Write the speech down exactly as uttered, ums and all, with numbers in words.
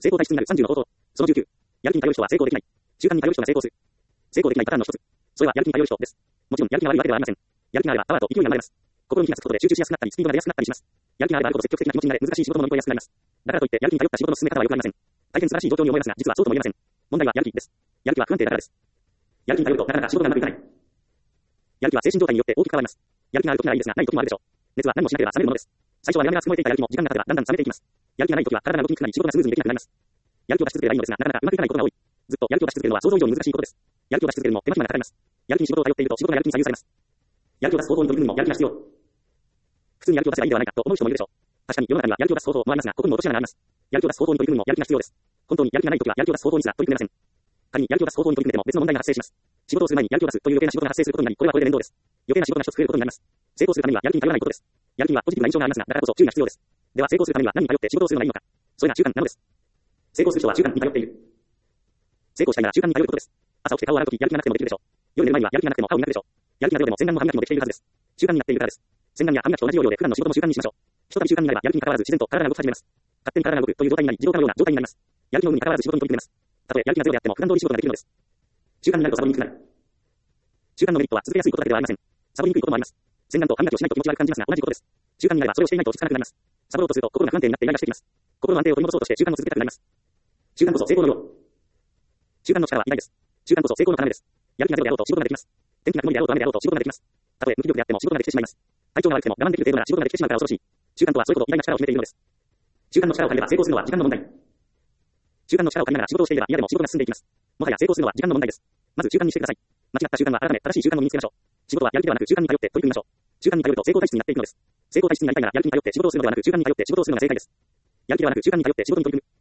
成功体質になるさんじゅうの方法。そのじゅうきゅう。やる気に頼る人は成功できない。習慣に頼る人が成功する。成功できないパターンの一つ。それはやる気に頼る人です。もちろん、やる気が悪いわけではありません。やる気があれば、パワーと勢いが生まれます。心に火がつくことで集中しやすくなったり、スピードが出やすくなったりします。やる気があればあるほど積極的な気持ちになれ、難しい仕事も乗り越えやすくなります。だからといって、やる気に頼った仕事の進め方は良くありません。大変素晴らしい状況に思いますが、実はそうとも言えません。問題はやる気です。やる気は不安定だからです。やる気に頼ると、なかなか仕事がうまくいかない。やる気は精神状態によって大きく変わります。やる気がある時ならいいですが、ない時もあるでしょう。熱は何もしなければ冷めるものです。最初はメラメラつ燃えていたやる気も、時間が経てばだんだん冷めていきます。やる気がない時は体が動きにくくなり、仕事がスムーズにできなくなります。やる気を出し続ければいいのですが、なかなかうまくいかないことが多い。ずっとやる気を出し続けるのは想像以上に難しいことです。やる気を出し続けるのも手間暇がかかります。やる気に仕事を頼っていると仕事がやる気に左右されます。やる気を出す方法に取り組むにもやる気が必要。普通にやる気を出せばいいではないかと思う人もいるでしょう。確かに世の中にはやる気を出す方法もありますが、ここにも落とし穴があります。やる気を出す方法に取り組むにもやる気が必要です。本当にやる気がない時はやる気を出す方法にすら取り組めません。仮にやる気を出す方法に取り組んでも別の問題が発生します。仕事をする前にやる気を出すという余計な仕事が発生することになり、これはこれで面倒です。余計な仕事が一つ増えることになります。成功するためにはやる気に頼らないことです。やる気にはポジティブな印象がありますが、だからこそ注意が必要です。では成功するためには何に頼って仕事をするのがいいのか。それが習慣なのです。成功する人は習慣に頼っている。成功したいなら習慣に頼ることです。朝起きて顔を洗うときやる気がなくてもできるでしょう。夜寝る前にはやる気がなくても顔を磨くでしょう。やる気がゼロでも洗顔も歯磨きもできているはずです。習慣になっているからです。洗顔や歯磨きと同じ要領で普段の仕事も習慣にしましょう。ひとたび習慣になればやる気に関わらず自然と体が動き始めます。勝手に体が動くという状態になり、自動化のような状態になります。やる気の有無に関わらず仕事に取り組めます。たとえやる気がゼロであっても普段通り仕事ができるのです。習慣になるとサボりにくくなる。習慣のメリットは続けやすいことだけではありません。サボりにくいこともあります。洗顔と歯磨きをしないと気持ち悪く感じますが同じことです。習慣になればそれをしていないと落ち着かなくなります。サボろうとすると心が不安定になってイライラしてきます。心の安定を取り戻そうとして習慣を続けたくなります。習慣こそ成功のよう。習慣の力は偉大です。習慣こそ成功の要です。やる気がゼロであろうと仕事ができます。天気が曇りであろうと雨であろうと仕事ができます。たとえ無気力であっても仕事ができてしまいます。体調が悪くても我慢できる程度なら仕事ができてしまうから恐ろしい。習慣とはそういうこと偉大な力を秘めているのです。習慣の力を借りれば成功するのは時間の問題。習慣の力を借りながら仕事をしていれば嫌でも仕事が進んでいきます。もはや成功するのは時間の問題です。まず習慣にしてください。間違った習慣は改め正しい習慣を身につけましょう。仕事はやる気ではなく習慣に頼って取り組みましょう。習慣に頼ると成功体質になっていくのです。成功体質になりたいならやる気に頼って仕事をするのではなく習慣に頼って仕事をするのが正解です。やる気ではなく習慣に頼って仕事に取り組む。